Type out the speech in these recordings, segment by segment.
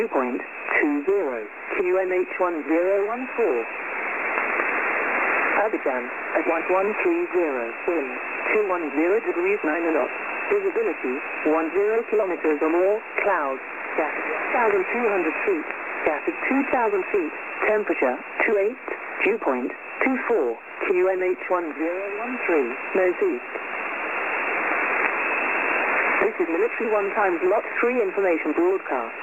2.20 QNH1014. Abidjan at 1130, wind 210 degrees 9 knots, visibility 10 kilometers or more, clouds, gas 1,200 feet, gas at 2,000 feet, temperature 28, dew point 24, QNH1013, northeast. This is Military 1 times Lot 3 information broadcast.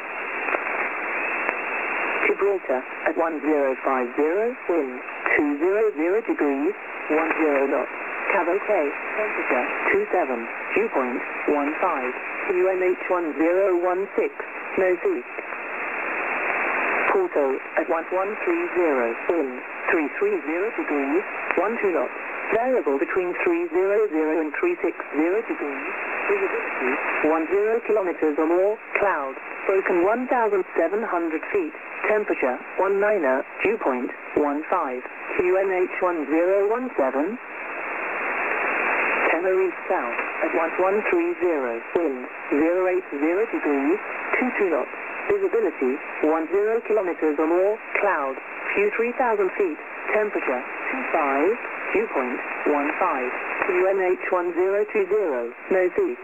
Gibraltar at 1050, wind 200 degrees, 10 knots. Cabo Caye, temperature 27, dew point 15, QNH1016, northeast. Porto at 1130, wind 330 degrees, 12 knots. Variable between 300 and 360 degrees. Visibility 10 kilometers or more, clouds, broken 1,700 feet, temperature 19, dew point 15, QNH1017. Tenerife South at 1130, wind 080 degrees, 22 knots. Visibility 10 kilometers or more, clouds, few 3,000 feet, temperature 25, dew point 15, QNH1020, northeast.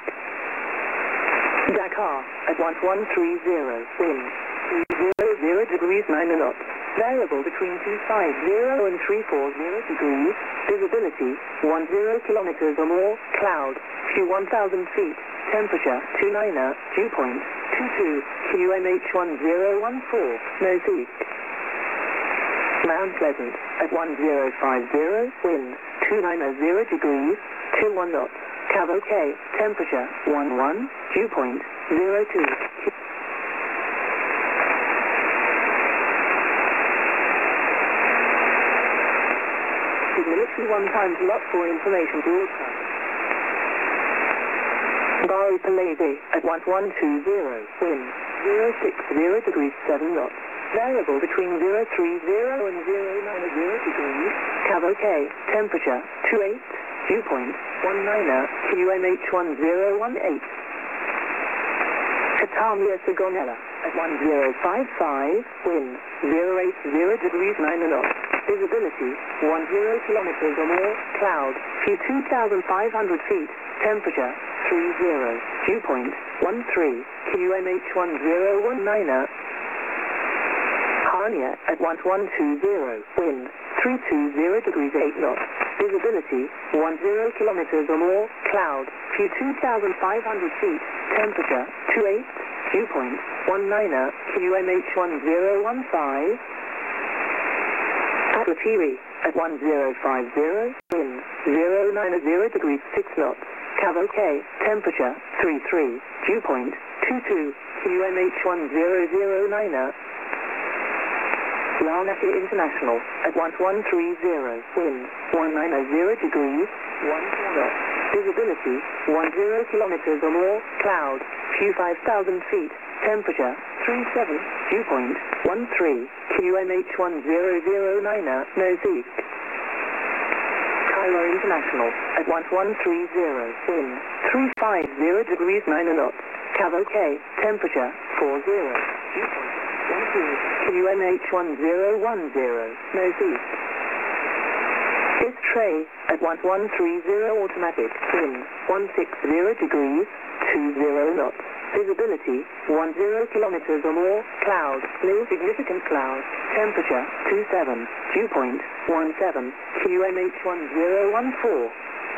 Dakar at 1130, wind 300 degrees 9 knots. Variable between 250 and 340 degrees. Visibility 10 kilometers or more, cloud, few 1,000 feet, temperature 29, dew point 22, QNH1014, northeast. Mount Pleasant at 1050, wind 290 degrees, 21 knots. Cabo Caye, temperature 11, dew point 02. Military 1 times Lot 4 information broadcast. Bari Palese at 1120, wind 060 degrees 7 knots. Variable between 030 and 090 degrees. Cabo Caye, temperature 28, dew point 19, QNH1018. Katamia Sigonella at 1055, wind 080 degrees 9 knots. Visibility 10 kilometers or more, cloud, few 2,500 feet, temperature 30, dew point 13, QNH1019. Hania at 1120, wind 320 degrees 8 knots. Visibility 10 kilometers or more, cloud, few 2,500 feet, temperature 28, dew point 19, QNH1015. Atlantiri at 1050, wind 090 degrees 6 knots. Cabo Caye, temperature 33, dew point 22, QNH1009. Larnaca International at 1130, wind 190 degrees, 14 knots. Visibility 10 kilometers or more, cloud, few 5,000 feet, temperature 37, dew point 13, QNH1009, northeast. Cairo International at 1130, wind 350 degrees 9 knots. Cabo Caye, temperature 40, dew point 12, QNH1010, northeast. Istray at 1130 automatic, wind 160 degrees, 20 knots. Visibility 10 kilometers or more, cloud, no significant cloud, temperature 27, dew point 17, QNH1014.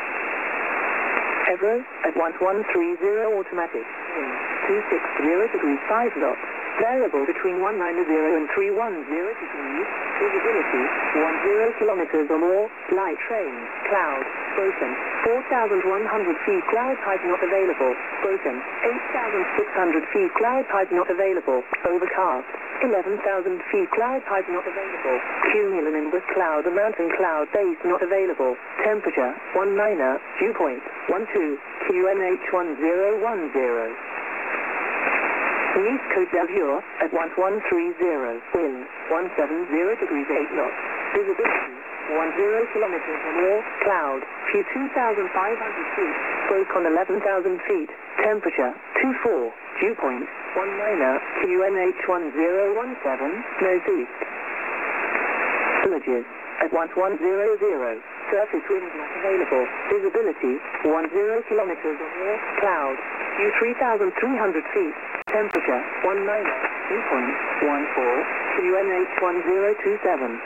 Evros at 1130 automatic, wind 260 degrees 5 knots. Variable between 190 and 310 degrees. Visibility 10 kilometers or more. Light train. Cloud. Broken. 4,100 feet. Cloud type not available. Broken. 8,600 feet. Cloud type not available. Overcast. 11,000 feet. Cloud type not available. Cumulonimbus cloud. A mountain cloud base not available. Temperature 19. Dew point 12. QNH1010. Nice Côte d'Azur at 1130, wind 170 degrees 8 knots. Visibility 10 kilometers or more, cloud, view 2,500 feet, broke on 11,000 feet, temperature, 24, dew point, 19, QNH1017, northeast. Images, at 1100, surface wind not available, visibility, 10 kilometers or more, cloud, view 3,300 feet, temperature, 19, dew point, 14, QNH1027.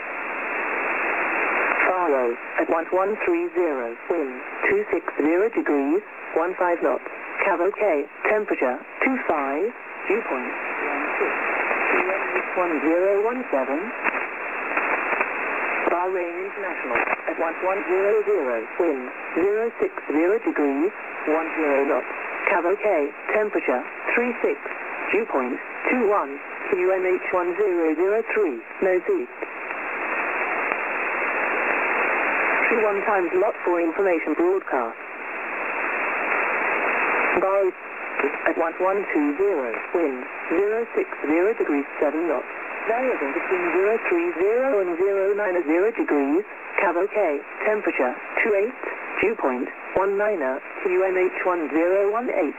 Faro, at 1130, wind, 260 degrees, 15 knots, Cav OK, temperature, 25, dew point, 16, QNH1017. Bahrain International, at 1100, wind, 060 degrees, 10 knots, Cav OK, temperature, 36, dew point, 21, QNH1003, northeast. 31 times lot for information broadcast. Bahrain, at 1120, wind, 060 degrees, 7 knots. Variable between 030 and 090 degrees, Cav OK, temperature, 28, dew point, 19, QNH1018.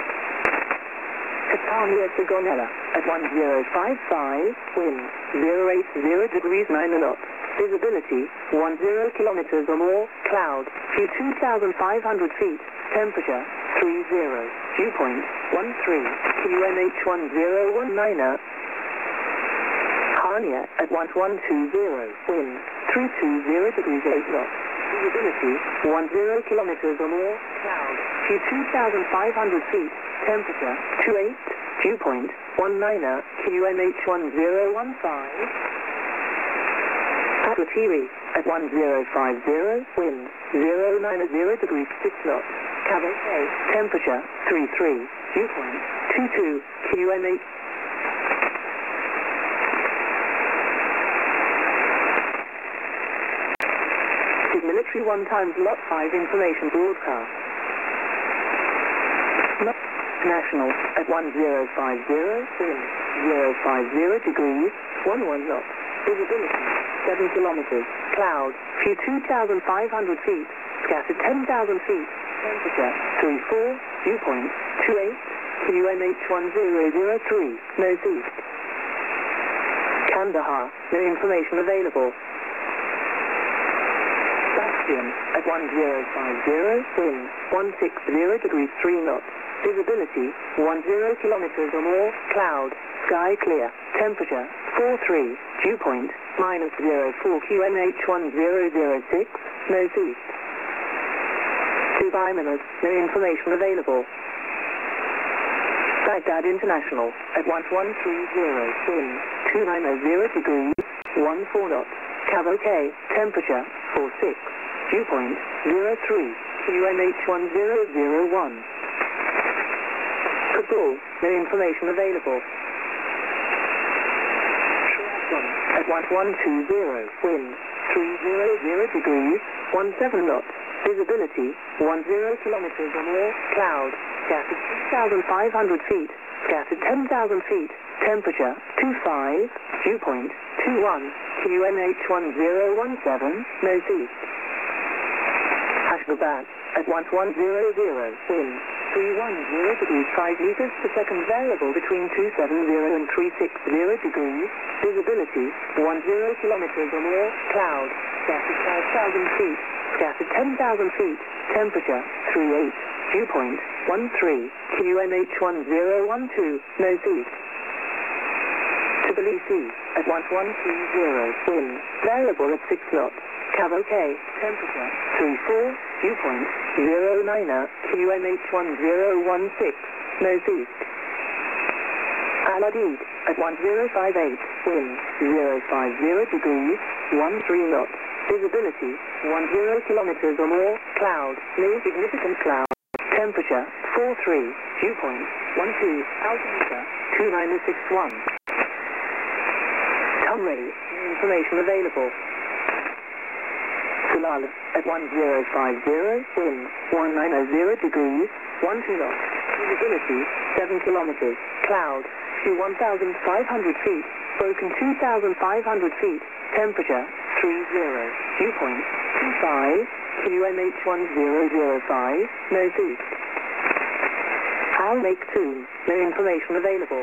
Catania Sigonella, at 1055, wind, 080 degrees, 9 knots. Visibility, 10 kilometers or more, cloud, view 2,500 feet, temperature, 30, dew point, 13, QNH1019. Hania at 1120, wind, 320 degrees, 8 knots. Visibility, 10 kilometers or more, cloud, view 2,500 feet, temperature, 28, dew point, 19, QNH1015. Aguatiri at 1050, wind, 090 degrees, 6 knots. Cav OK, temperature, 33, dew point, 22, QNH. Military 1 times lot 5 information broadcast. National at 1050, wind, 050 degrees, 11 knots. Visibility, 7 kilometers. Cloud, view 2,500 feet, scattered 10,000 feet. Temperature, 34, dew point, 28, QNH1003, northeast. Kandahar, no information available. At 1050, wind, 160 degrees, 3 knots. Visibility, 10 kilometers or more, cloud, sky clear. Temperature, 43, dew point, -04, QNH1006, northeast. Dubai minutes, no information available. Baghdad International, at 1130, wind, 290 degrees, 14 knots. Cav OK, temperature, 46. Dew point, 03, QNH1001. Kabul, no information available. At 1120, wind, 300 degrees, 17 knots. Visibility, 10 kilometers or more, cloud, scattered 2,500 feet, scattered 10,000 feet, temperature, 25, dew point, 21, QNH1017, northeast. Ashgabat, at 1100, wind, 310 degrees, 5 meters per second, variable between 270 and 360 degrees. Visibility, 10 kilometers or more, cloud, scattered 5,000 feet, scattered 10,000 feet, temperature, 38, dew point, 13, QNH1012, northeast. Tbilisi, at 1130, wind, variable at 6 knots. Cav OK, temperature, 34, dew point, 09, QNH1016, northeast. Al-Adid, at 1058, wind, 050 degrees, 13 knots. Visibility, 10 kilometers or more, cloud, no significant cloud. Temperature, 43, dew point, 12, altimeter, 2961. Tumray, information available. Sulal, at 1050, wind, 190 degrees, 12 knots. Visibility, 7 kilometers. Cloud, Few 1,500 feet. Broken 2,500 feet. Temperature 30. Viewpoint 25. QMH1005. Northeast. I'll make 2. No information available.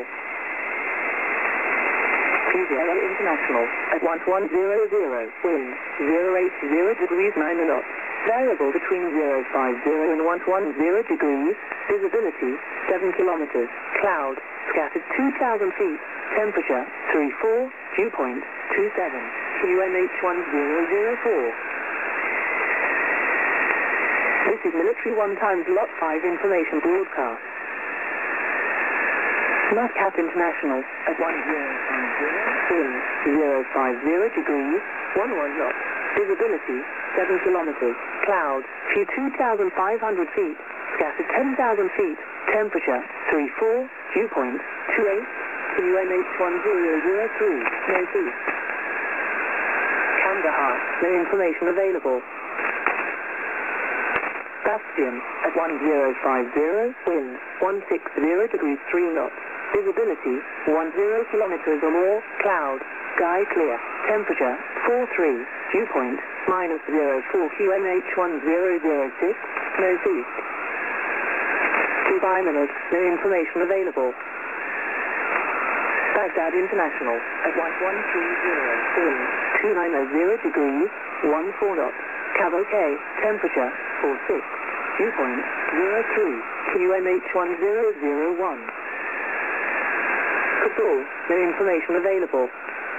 Sierra International at 1100. Wind 080 degrees 9 knots. Variable between 050 and 110 degrees. Visibility 7 kilometers. Cloud scattered 2,000 feet. Temperature 34. Viewpoint 27. QMH1004. This is Military 1 times Lot 5 information broadcast. Nightcap International at 1050. Wind 050 degrees. 11 knots. Visibility 7 kilometers. Cloud few 2,500 feet. Scattered 10,000 feet. Temperature 34. Viewpoint 28. QMH1003. Northeast. Kandahar. No information available. Bastion at 1050. Wind 160 degrees 3 knots. Visibility 10 kilometers or more. Cloud. Sky clear. Temperature 43. Viewpoint -04 QMH1006. Northeast. Dubai minutes. No information available. Baghdad International at 1130. Wind 290 degrees. 14 knots. Cabo K. Temperature 46. Viewpoint 03. QMH1001. Kabul. No information available.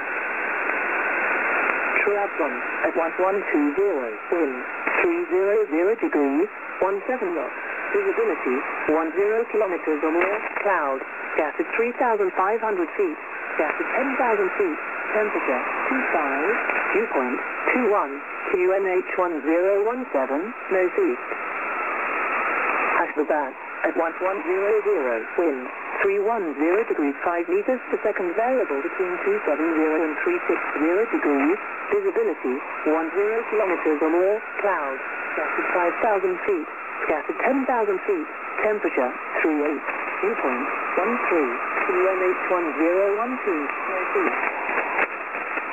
Trabzon at 1120. Wind 300 degrees. 17 knots. Visibility 10 kilometers or more. Cloud. Scattered 3,500 feet. Scattered 10,000 feet. Temperature 25. Viewpoint 21. QMH1017. Northeast. Ashgabat at 1100. Wind 310 degrees 5 meters per second. Variable between 270 and 360 degrees. Visibility 10 kilometers or more. Cloud. Scattered 5,000 feet. Scattered 10,000 feet. Temperature 38. Viewpoint 13. QMH1012. Northeast.